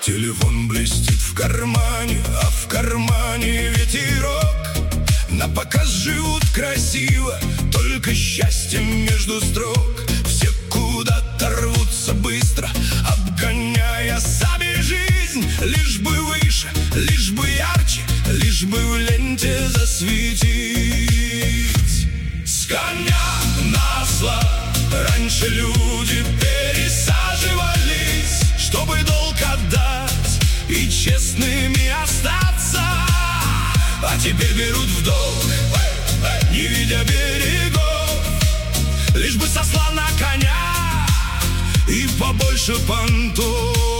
Телефон блестит в кармане, а в кармане ветерок. Напоказ живут красиво, только счастье между строк. Все куда-то рвутся быстро, обгоняя сами жизнь. Лишь бы выше, лишь бы ярче, лишь бы в ленте засветить. С коня на осла раньше люди пересаживались, чтобы долг отдать и честными остаться. А теперь берут в долг, не видя берегов, лишь бы со осла на коня и побольше понтов.